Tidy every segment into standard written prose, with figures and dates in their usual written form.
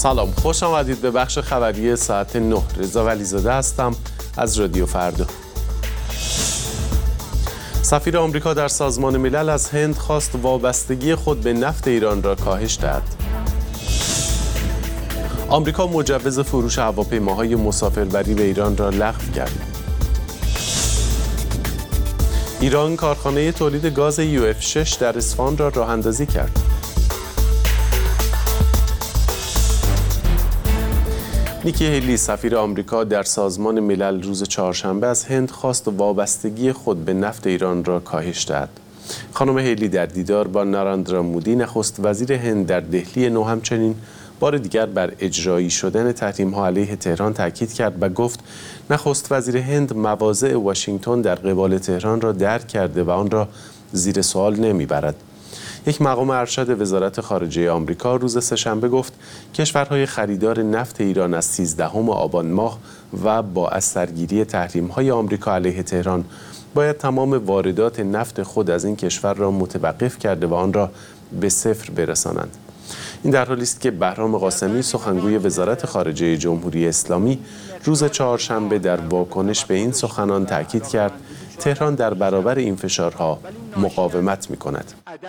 سلام، خوش آمدید به بخش خبری ساعت 9. رضا ولیزاده هستم از رادیو فردا. سفیر آمریکا در سازمان ملل از هند خواست وابستگی خود به نفت ایران را کاهش دهد. آمریکا مجوز فروش هواپیماهای مسافربری به ایران را لغو کرد. ایران کارخانه تولید گاز UF6 در اصفهان را راه اندازی کرد. نیکی هیلی سفیر آمریکا در سازمان ملل روز چهارشنبه از هند خواست وابستگی خود به نفت ایران را کاهش دهد. خانم هیلی در دیدار با ناراندرا مودی نخست وزیر هند در دهلی نو همچنین بار دیگر بر اجرایی شدن تحریم‌ها علیه تهران تاکید کرد و گفت نخست وزیر هند مواضع واشنگتن در قبال تهران را درک کرده و آن را زیر سوال نمیبرد. یک مقام ارشد وزارت خارجه آمریکا روز سه‌شنبه گفت کشورهای خریدار نفت ایران از 13 آبان ماه و با اثرگیری تحریم‌های آمریکا علیه تهران باید تمام واردات نفت خود از این کشور را متوقف کرده و آن را به صفر برسانند. این در حالی است که بهرام قاسمی سخنگوی وزارت خارجه جمهوری اسلامی روز چهارشنبه در واکنش به این سخنان تاکید کرد تهران در برابر این فشارها مقاومت می‌کند.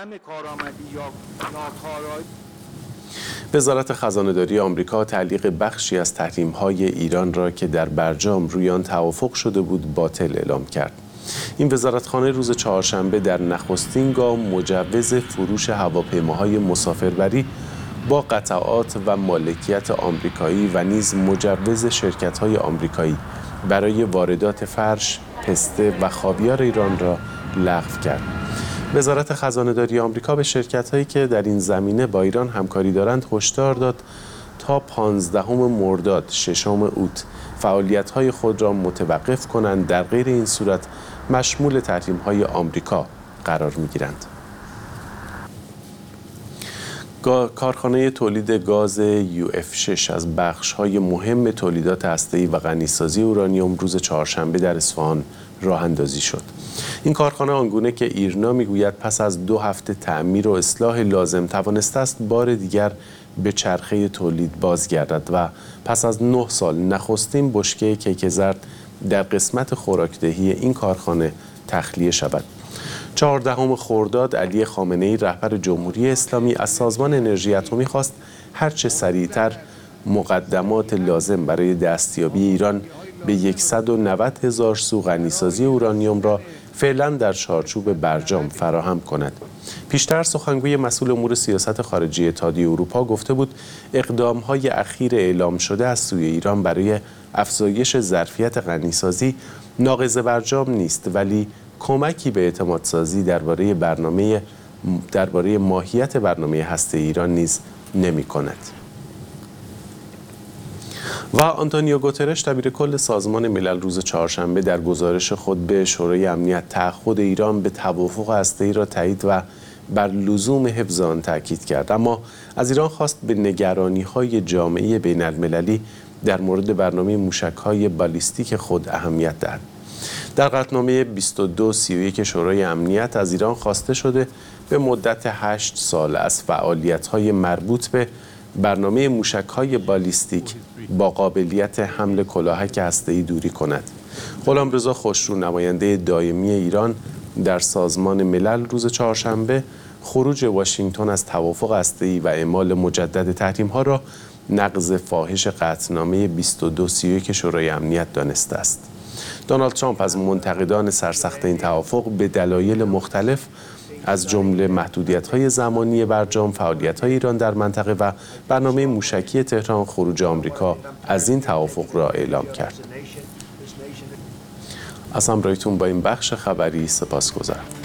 وزارت خزانه‌داری آمریکا تعلیق بخشی از تحریم‌های ایران را که در برجام روی آن توافق شده بود باطل اعلام کرد. این وزارتخانه روز چهارشنبه در نخستین گام مجوز فروش هواپیماهای مسافربری با قطعات و مالکیت آمریکایی و نیز مجوز شرکت‌های آمریکایی برای واردات فرش، پسته و خاویار ایران را لغو کرد. وزارت خزانه‌داری آمریکا به شرکت‌هایی که در این زمینه با ایران همکاری دارند هشدار داد تا 15 مرداد 6 اوت فعالیت‌های خود را متوقف کنند، در غیر این صورت مشمول تحریم‌های آمریکا قرار می‌گیرند. کارخانه تولید گاز UF6 از بخش‌های مهم تولیدات هسته‌ای و غنیسازی اورانیوم روز چهارشنبه در اصفهان راه اندازی شد. این کارخانه آنگونه که ایرنا میگوید پس از 2 هفته تعمیر و اصلاح لازم توانسته است بار دیگر به چرخه تولید بازگردد و پس از 9 سال نخستین بشکه کیک زرد در قسمت خوراکدهی این کارخانه تخلیه شود. 14 خرداد علی خامنه‌ای رهبر جمهوری اسلامی از سازمان انرژی اتمی خواست هرچه سریعتر مقدمات لازم برای دستیابی ایران به 190,000 سو غنیسازی اورانیوم را فعلا در چارچوب برجام فراهم کند. پیشتر سخنگوی مسئول امور سیاست خارجی اتحادیه اروپا گفته بود اقدام‌های اخیر اعلام شده از سوی ایران برای افزایش ظرفیت غنیسازی ناقض برجام نیست، ولی کمکی به اعتمادسازی درباره ماهیت برنامه هسته ایران نیز نمی‌کند. و آنتونیو گوترش دبیرکل سازمان ملل روز چهارشنبه در گزارش خود به شورای امنیت تعهد ایران به توافق هسته‌ای را تایید و بر لزوم حفظ آن تاکید کرد، اما از ایران خواست به نگرانی‌های جامعه بین‌المللی در مورد برنامه موشک‌های بالیستیک خود اهمیت دهد. در قطعنامه 2231 شورای امنیت از ایران خواسته شده به مدت 8 سال از فعالیت‌های مربوط به برنامه موشک‌های بالیستیک با قابلیت حمل کلاهک هسته‌ای دوری کند. غلامرضا خوشرو نماینده دائمی ایران در سازمان ملل روز چهارشنبه خروج واشنگتن از توافق هسته‌ای و اعمال مجدد تحریم‌ها را نقض فاحش قطعنامه 2231 شورای امنیت دانسته است. دونالد ترامپ از منتقدان سرسخت این توافق به دلایل مختلف از جمله محدودیت‌های زمانی برجام، فعالیت‌های ایران در منطقه و برنامه موشکی تهران، خروج آمریکا از این توافق را اعلام کرد. از همراهیتون با این بخش خبری سپاسگزارم.